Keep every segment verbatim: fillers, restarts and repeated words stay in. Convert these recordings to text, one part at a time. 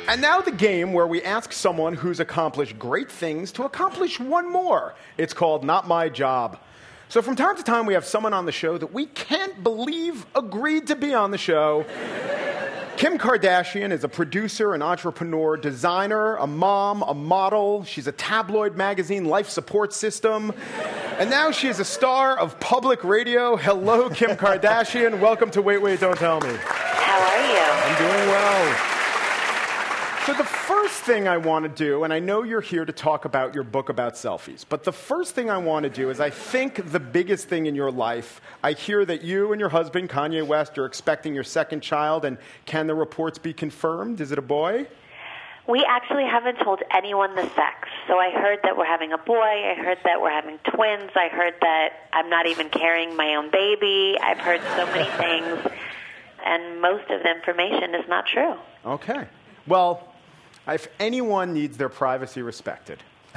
And now the game where we ask someone who's accomplished great things to accomplish one more. It's called Not My Job. So from time to time, we have someone on the show that we can't believe agreed to be on the show. Kim Kardashian is a producer, an entrepreneur, designer, a mom, a model. She's a tabloid magazine life support system. And now she is a star of public radio. Hello, Kim Kardashian. Welcome to Wait, Wait, Don't Tell Me. How are you? I'm doing well. So the first thing I want to do, and I know you're here to talk about your book about selfies, but the first thing I want to do is I think the biggest thing in your life, I hear that you and your husband, Kanye West, are expecting your second child, and can the reports be confirmed? Is it a boy? We actually haven't told anyone the sex. So I heard that we're having a boy. I heard that we're having twins. I heard that I'm not even carrying my own baby. I've heard so many things, and most of the information is not true. Okay. Well, if anyone needs their privacy respected.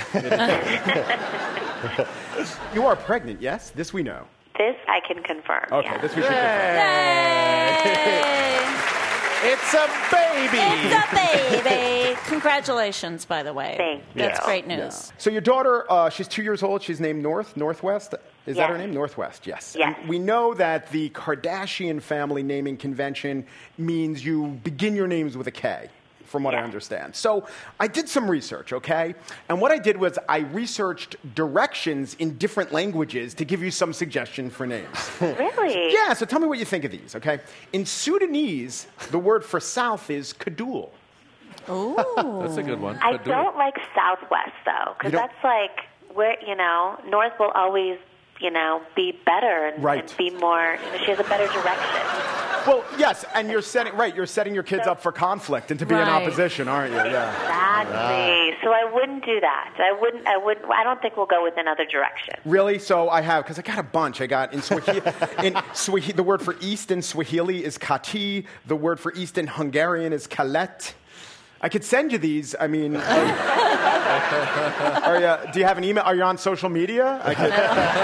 You are pregnant, yes? This we know. This I can confirm. Okay, yes. this we should confirm. It's a baby. It's a baby. Congratulations, by the way. Thank you. That's great news. Yeah. So your daughter, uh, she's two years old. She's named North, Northwest. Is Yes. that her name? Northwest, yes. Yes. And we know that the Kardashian family naming convention means you begin your names with a K, from what I Yes. understand. So I did some research, okay? And what I did was I researched directions in different languages to give you some suggestion for names. Really? Yeah, so tell me what you think of these, okay? In Sudanese, the word for south is Kadul. Ooh. That's a good one. I Could do don't like Southwest, though, You because don't- that's like, where, you know, North will always, you know, be better and, Right. and be more, you know, she has a better direction. Well, yes, and you're setting, right, you're setting your kids up for conflict and to be in Right. opposition, aren't you? Yeah. Exactly. So I wouldn't do that. I wouldn't, I wouldn't, I don't think we'll go with another direction. Really? So I have, because I got a bunch. I got in Swahili, in Swahili, the word for east in Swahili is kati. The word for east in Hungarian is kalet. I could send you these. I mean, are you, are you, do you have an email? Are you on social media? I could,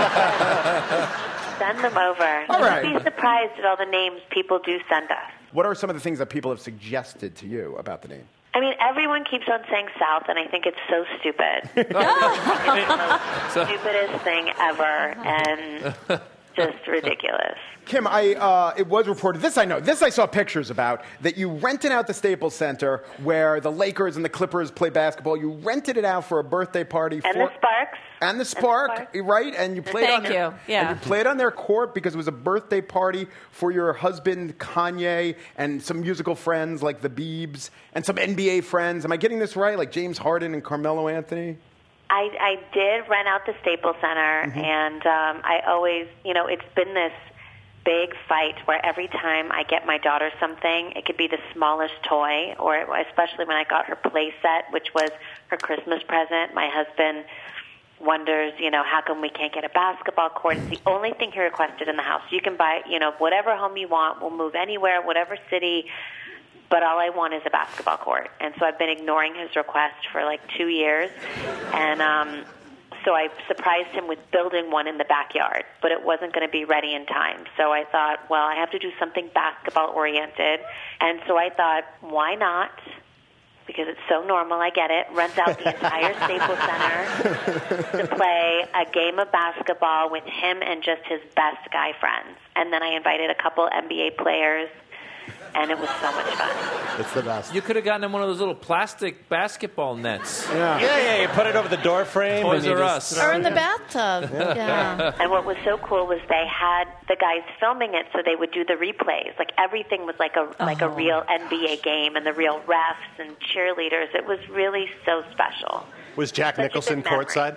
Send them over. All right. You'd be surprised at all the names people do send us. what are some of the things that people have suggested to you about the name? I mean, everyone keeps on saying South, and I think it's so stupid. It's the most stupidest thing ever, and just ridiculous. Kim, I, uh, it was reported, this I know, this I saw pictures about, that you rented out the Staples Center where the Lakers and the Clippers play basketball. You rented it out for a birthday party. And for, the Sparks. And the Spark, Spark. right? And you played Thank on their, you, yeah. And you played on their court because it was a birthday party for your husband, Kanye, and some musical friends like the Biebs, and some N B A friends. Am I getting this right? Like James Harden and Carmelo Anthony? I, I did rent out the Staples Center, Mm-hmm. and um, I always, you know, it's been this big fight where every time I get my daughter something, it could be the smallest toy, or especially when I got her play set, which was her Christmas present. My husband wonders, you know, how come we can't get a basketball court? It's the only thing he requested in the house. You can buy, you know, whatever home you want. We'll move anywhere, whatever city, but all I want is a basketball court. And so I've been ignoring his request for like two years. And um, so I surprised him with building one in the backyard, but it wasn't going to be ready in time. So I thought, well, I have to do something basketball-oriented. And so I thought, why not? Because it's so normal, I get it, rent out the entire Staples Center to play a game of basketball with him and just his best guy friends. And then I invited a couple N B A players, and it was so much fun. It's the best. You could have gotten him one of those little plastic basketball nets. Yeah. Yeah, yeah, you put it over the door frame. Toys and you R just- Us. Or in the bathtub. Yeah. And what was so cool was they had the guys filming it, so they would do the replays. Like everything was like a like a Oh. real N B A game, and the real refs and cheerleaders. It was really so special. Was Jack Such a Nicholson good memory. courtside?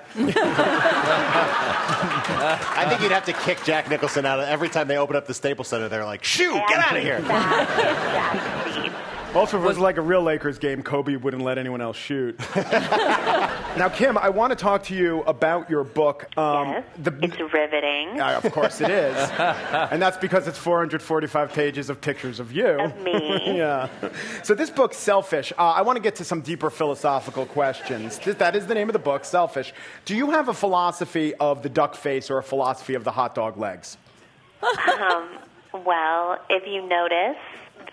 I think you'd have to kick Jack Nicholson out of every time they open up the Staples Center. They're like, "Shoo, get out of here!" That is that speed. Also, if it was like a real Lakers game, Kobe wouldn't let anyone else shoot. Now, Kim, I want to talk to you about your book. Um, Yes, the, it's riveting. Uh, of course it is. And that's because it's four hundred forty-five pages of pictures of you. Of me. Yeah. So this book, Selfish, uh, I want to get to some deeper philosophical questions. Th- That is the name of the book, Selfish. Do you have a philosophy of the duck face or a philosophy of the hot dog legs? Um, well, if you notice,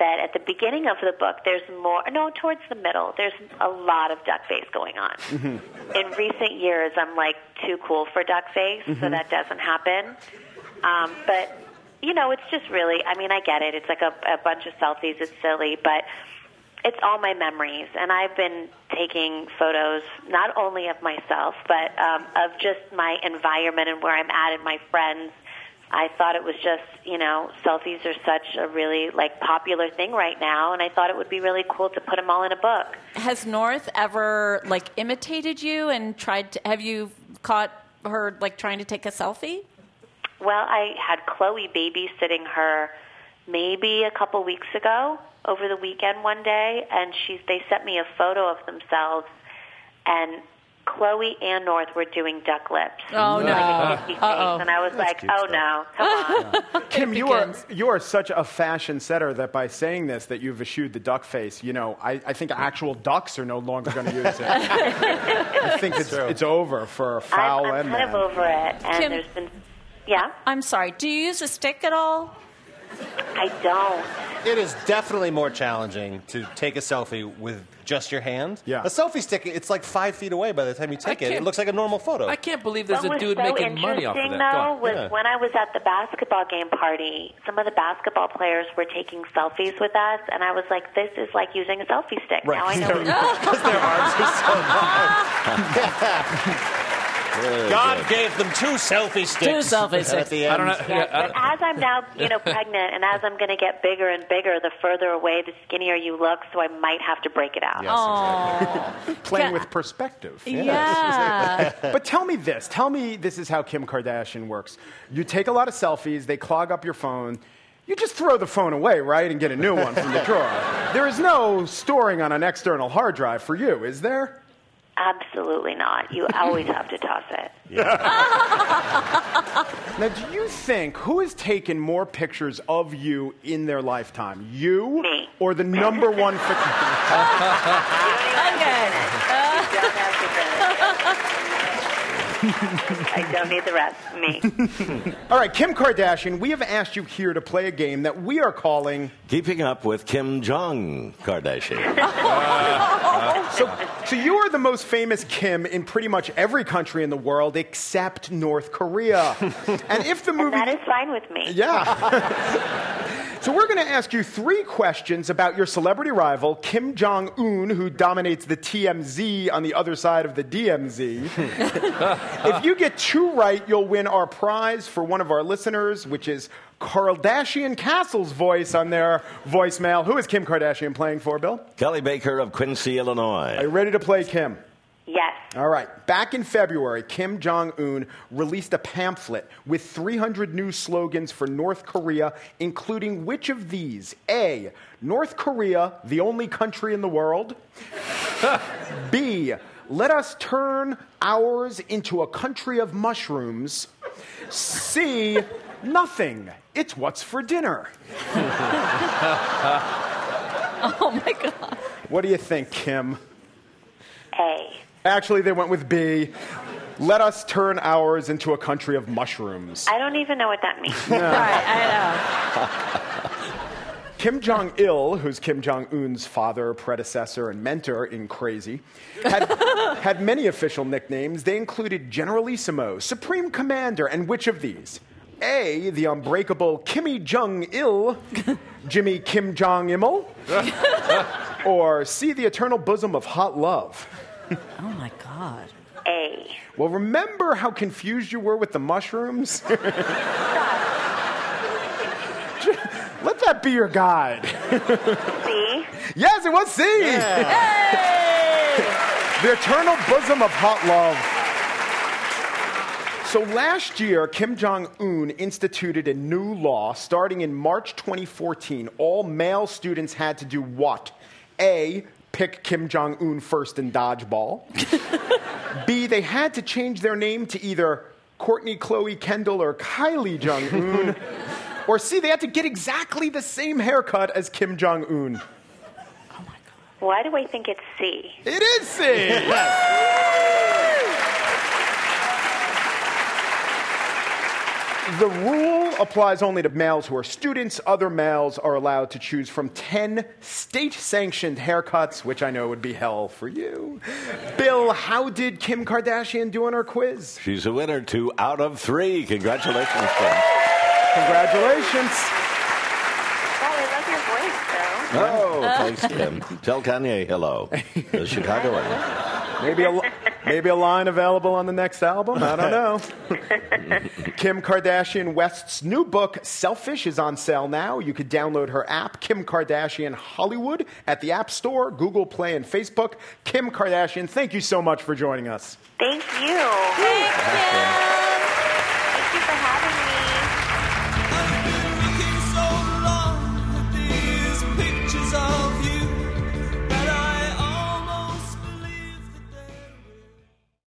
that at the beginning of the book, there's more, no, towards the middle, there's a lot of duck face going on. Mm-hmm. In recent years, I'm like too cool for duck face, mm-hmm. so that doesn't happen. Um, but, you know, it's just really, I mean, I get it. It's like a, a bunch of selfies. It's silly, but it's all my memories. And I've been taking photos not only of myself, but um, of just my environment and where I'm at and my friends. I thought it was just, you know, selfies are such a really, like, popular thing right now, and I thought it would be really cool to put them all in a book. Has North ever, like, imitated you and tried to, have you caught her, like, trying to take a selfie? Well, I had Chloe babysitting her maybe a couple weeks ago, over the weekend one day, and she's, they sent me a photo of themselves, and Chloe and North were doing duck lips. Oh, no. Like a kissy face, and I was That's like, cute oh, stuff. no, come on. Yeah. Kim, you are, you are such a fashion setter that by saying this, that you've eschewed the duck face, you know, I, I think actual ducks are no longer going to use it. I think it's, it's over for foul I'm, I'm and kind man. of over it, and Kim- there's been, yeah, I'm sorry. Do you use a stick at all? I don't. It is definitely more challenging to take a selfie with just your hand. Yeah. A selfie stick, it's like five feet away by the time you take it. It can't- looks like a normal photo. I can't believe there's What a was dude so making money off of interesting, that. Go though, on. was Yeah. when I was at the basketball game party, some of the basketball players were taking selfies with us, and I was like, this is like using a selfie stick. Right. Now I know. Because their arms are so long. God gave them two selfie sticks. Two selfie At sticks. the end. I don't know. Yes, Yeah, I but don't- as I'm now, you know, pregnant, and as I'm going to get bigger and bigger, the further away, the skinnier you look. So I might have to break it out. Yes, exactly. Playing Yeah. with perspective. Yeah. But tell me this. Tell me this is how Kim Kardashian works. You take a lot of selfies. They clog up your phone. You just throw the phone away, right, and get a new one from the drawer. There is no storing on an external hard drive for you, is there? Absolutely not. You always have to toss it. Now, do you think who has taken more pictures of you in their lifetime? You Me. or the number one fi- You don't have to finish. I don't need the rest. Me. All right, Kim Kardashian, we have asked you here to play a game that we are calling Keeping Up with Kim Jong Kardashian. So, so you are the most famous Kim in pretty much every country in the world except North Korea. And if the movie That is fine with me. Yeah. So we're going to ask you three questions about your celebrity rival, Kim Jong-un, who dominates the T M Z on the other side of the D M Z. If you get two right, you'll win our prize for one of our listeners, which is Kardashian Castle's voice on their voicemail. Who is Kim Kardashian playing for, Bill? Kelly Baker of Quincy, Illinois. Are you ready to play Kim? Yes. All right. Back in February, Kim Jong-un released a pamphlet with three hundred new slogans for North Korea, including which of these? A, North Korea, the only country in the world. B, let us turn ours into a country of mushrooms. C, nothing. It's what's for dinner. Oh, my God. What do you think, Kim? A. Actually, they went with B. Let us turn ours into a country of mushrooms. I don't even know what that means. Right, I know. Kim Jong-il, who's Kim Jong-un's father, predecessor, and mentor in Crazy, had, had many official nicknames. They included Generalissimo, Supreme Commander, and which of these? A, the unbreakable Kimmy Jong-il, Jimmy Kim Jong-immel, or C, the eternal bosom of hot love. Oh, my God. A. Well, remember how confused you were with the mushrooms? Let that be your guide. C. Yes, it was C. The eternal bosom of hot love. So last year, Kim Jong-un instituted a new law starting in March twenty fourteen. All male students had to do what? A, pick Kim Jong-un first in dodgeball. B, they had to change their name to either Courtney, Chloe, Kendall, or Kylie Jong-un. Or C, they had to get exactly the same haircut as Kim Jong-un. Why do I think it's C? It is C. The rule applies only to males who are students. Other males are allowed to choose from ten state-sanctioned haircuts, which I know would be hell for you. Bill, how did Kim Kardashian do on her quiz? She's a winner, two out of three. Congratulations, Kim. Congratulations. Well, I love your voice, though. Oh, thanks, Kim. Tell Kanye hello. The Chicagoan. Maybe a, maybe a line available on the next album. I don't know. Kim Kardashian West's new book, Selfish, is on sale now. You could download her app, Kim Kardashian Hollywood, at the App Store, Google Play, and Facebook. Kim Kardashian, thank you so much for joining us. Thank you. Thank you.